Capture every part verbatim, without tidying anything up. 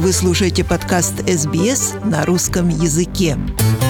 Вы слушаете подкаст эс би эс на русском языке.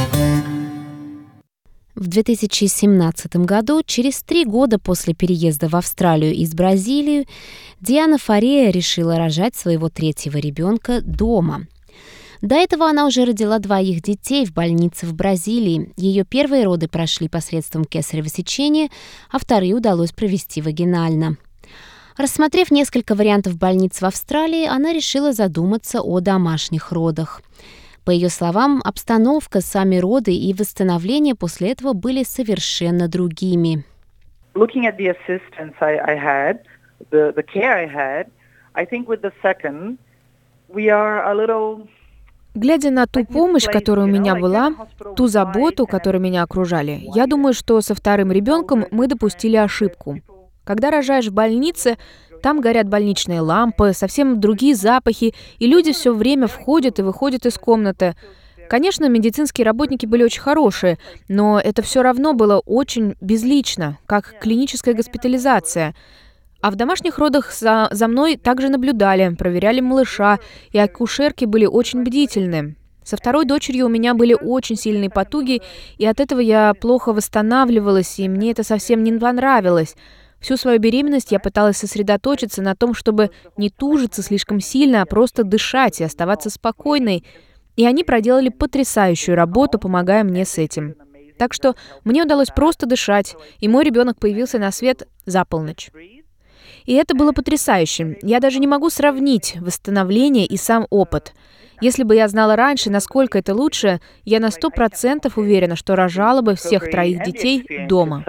В две тысячи семнадцатом году, через три года после переезда в Австралию из Бразилии, Диана Фарея решила рожать своего третьего ребенка дома. До этого она уже родила двоих детей в больнице в Бразилии. Ее первые роды прошли посредством кесарево сечения, а вторые удалось провести вагинально. Рассмотрев несколько вариантов больниц в Австралии, она решила задуматься о домашних родах. По ее словам, обстановка, сами роды и восстановление после этого были совершенно другими. Looking at the assistance I, I had, the, the care I had, I think with the second, we are a little... Глядя на ту помощь, которая у меня была, ту заботу, которой меня окружали, я думаю, что со вторым ребенком мы допустили ошибку. Когда рожаешь в больнице, там горят больничные лампы, совсем другие запахи, и люди все время входят и выходят из комнаты. Конечно, медицинские работники были очень хорошие, но это все равно было очень безлично, как клиническая госпитализация. А в домашних родах за, за мной также наблюдали, проверяли малыша, и акушерки были очень бдительны. Со второй дочерью у меня были очень сильные потуги, и от этого я плохо восстанавливалась, и мне это совсем не понравилось. Всю свою беременность я пыталась сосредоточиться на том, чтобы не тужиться слишком сильно, а просто дышать и оставаться спокойной. И они проделали потрясающую работу, помогая мне с этим. Так что мне удалось просто дышать, и мой ребенок появился на свет за полночь. И это было потрясающе. Я даже не могу сравнить восстановление и сам опыт. Если бы я знала раньше, насколько это лучше, я на сто процентов уверена, что рожала бы всех троих детей дома.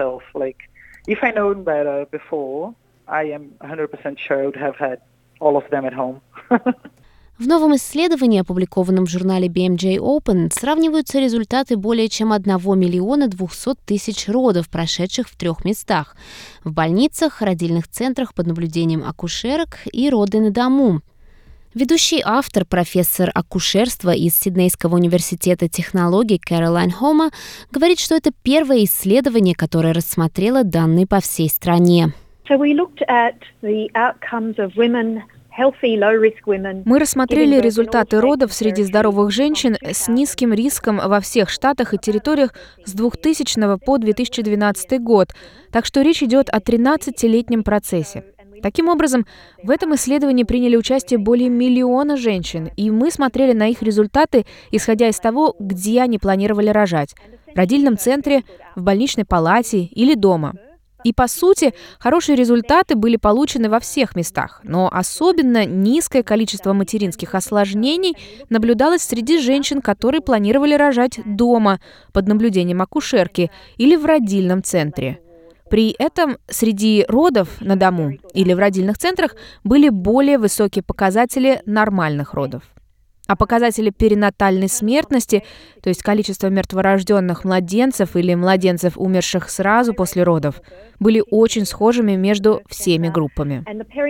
В новом исследовании, опубликованном в журнале би эм джей Open, сравниваются результаты более чем одного миллиона двухсот тысяч родов, прошедших в трех местах – в больницах, родильных центрах под наблюдением акушерок и роды на дому. Ведущий автор, профессор акушерства из Сиднейского университета технологий Кэролайн Хома, говорит, что это первое исследование, которое рассмотрело данные по всей стране. So we looked at the outcomes of women. Мы рассмотрели результаты родов среди здоровых женщин с низким риском во всех штатах и территориях с двухтысячного по две тысячи двенадцатый год, так что речь идет о тринадцатилетнем процессе. Таким образом, в этом исследовании приняли участие более миллиона женщин, и мы смотрели на их результаты, исходя из того, где они планировали рожать – в родильном центре, в больничной палате или дома. И, по сути, хорошие результаты были получены во всех местах, но особенно низкое количество материнских осложнений наблюдалось среди женщин, которые планировали рожать дома под наблюдением акушерки или в родильном центре. При этом среди родов на дому или в родильных центрах были более высокие показатели нормальных родов. А показатели перинатальной смертности, то есть количество мертворожденных младенцев или младенцев, умерших сразу после родов, были очень схожими между всеми группами.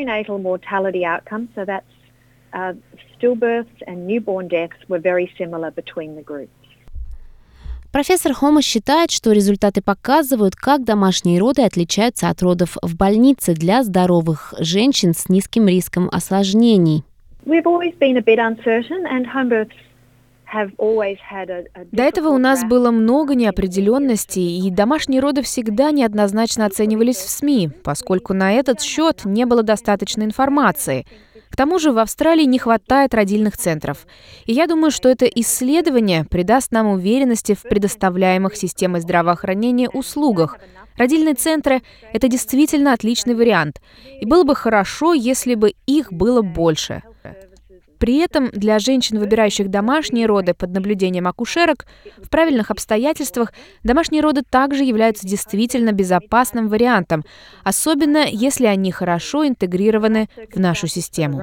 Профессор Хома считает, что результаты показывают, как домашние роды отличаются от родов в больнице для здоровых женщин с низким риском осложнений. До этого у нас было много неопределенностей, и домашние роды всегда неоднозначно оценивались в СМИ, поскольку на этот счет не было достаточно информации. К тому же в Австралии не хватает родильных центров. И я думаю, что это исследование придаст нам уверенности в предоставляемых системой здравоохранения услугах. Родильные центры – это действительно отличный вариант. И было бы хорошо, если бы их было больше. При этом для женщин, выбирающих домашние роды под наблюдением акушерок, в правильных обстоятельствах домашние роды также являются действительно безопасным вариантом, особенно если они хорошо интегрированы в нашу систему.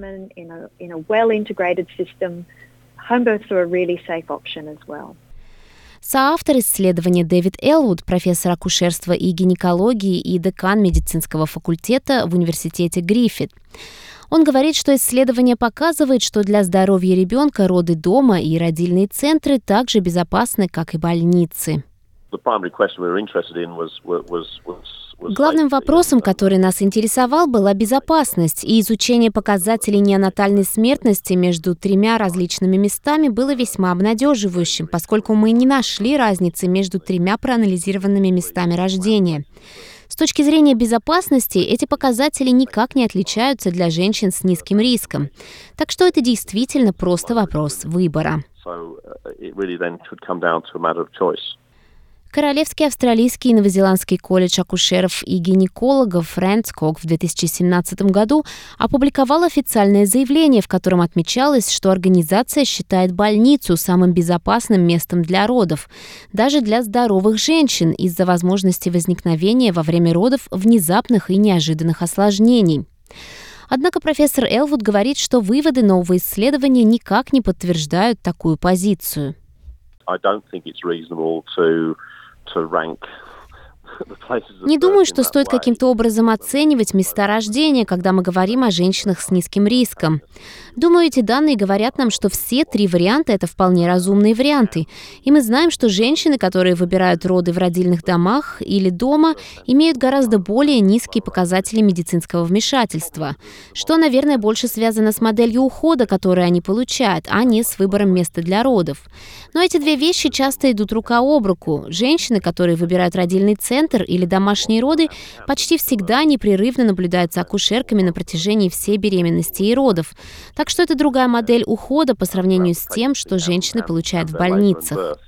Соавтор исследования Дэвид Элвуд, профессор акушерства и гинекологии и декан медицинского факультета в университете Гриффит. Он говорит, что исследование показывает, что для здоровья ребенка роды дома и родильные центры также безопасны, как и больницы. Главным вопросом, который нас интересовал, была безопасность, и изучение показателей неонатальной смертности между тремя различными местами было весьма обнадеживающим, поскольку мы не нашли разницы между тремя проанализированными местами рождения. С точки зрения безопасности, эти показатели никак не отличаются для женщин с низким риском. Так что это действительно просто вопрос выбора. Королевский австралийский и новозеландский колледж акушеров и гинекологов Рэнскок в две тысячи семнадцатом году опубликовал официальное заявление, в котором отмечалось, что организация считает больницу самым безопасным местом для родов, даже для здоровых женщин, из-за возможности возникновения во время родов внезапных и неожиданных осложнений. Однако профессор Элвуд говорит, что выводы нового исследования никак не подтверждают такую позицию. Не думаю, что стоит каким-то образом оценивать места рождения, когда мы говорим о женщинах с низким риском. Думаю, эти данные говорят нам, что все три варианта – это вполне разумные варианты. И мы знаем, что женщины, которые выбирают роды в родильных домах или дома, имеют гораздо более низкие показатели медицинского вмешательства, что, наверное, больше связано с моделью ухода, которую они получают, а не с выбором места для родов. Но эти две вещи часто идут рука об руку. Женщины, которые выбирают родильный центр или домашние роды, почти всегда непрерывно наблюдаются акушерками на протяжении всей беременности и родов. Так что это другая модель ухода по сравнению с тем, что женщины получают в больницах.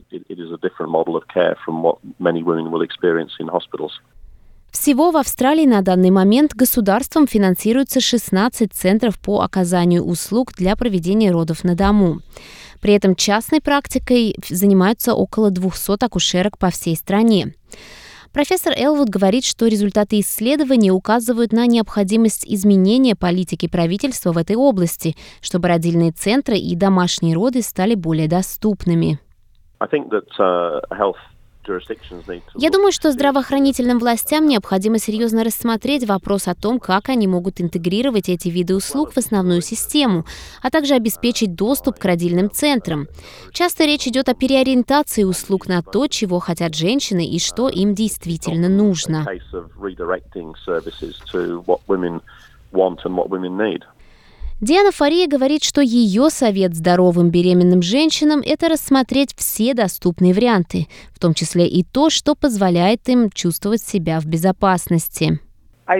Всего в Австралии на данный момент государством финансируется шестнадцать центров по оказанию услуг для проведения родов на дому. При этом частной практикой занимаются около двухсот акушерок по всей стране. Профессор Элвуд говорит, что результаты исследования указывают на необходимость изменения политики правительства в этой области, чтобы родильные центры и домашние роды стали более доступными. Я думаю, что здравоохранительным властям необходимо серьезно рассмотреть вопрос о том, как они могут интегрировать эти виды услуг в основную систему, а также обеспечить доступ к родильным центрам. Часто речь идет о переориентации услуг на то, чего хотят женщины и что им действительно нужно. Диана Фария говорит, что ее совет здоровым беременным женщинам – это рассмотреть все доступные варианты, в том числе и то, что позволяет им чувствовать себя в безопасности. Я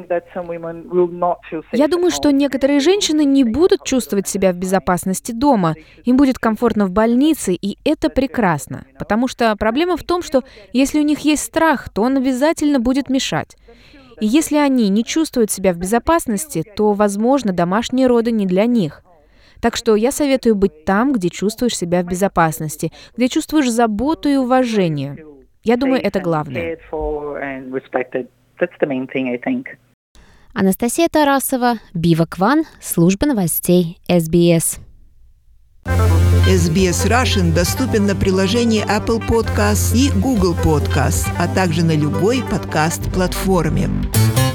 думаю, что некоторые женщины не будут чувствовать себя в безопасности дома. Им будет комфортно в больнице, и это прекрасно. Потому что проблема в том, что если у них есть страх, то он обязательно будет мешать. И если они не чувствуют себя в безопасности, то, возможно, домашние роды не для них. Так что я советую быть там, где чувствуешь себя в безопасности, где чувствуешь заботу и уважение. Я думаю, это главное. Анастасия Тарасова, Бивак Ван, служба новостей эс би эс. эс би эс Russian доступен на приложении Apple Podcasts и Google Podcasts, а также на любой подкаст-платформе.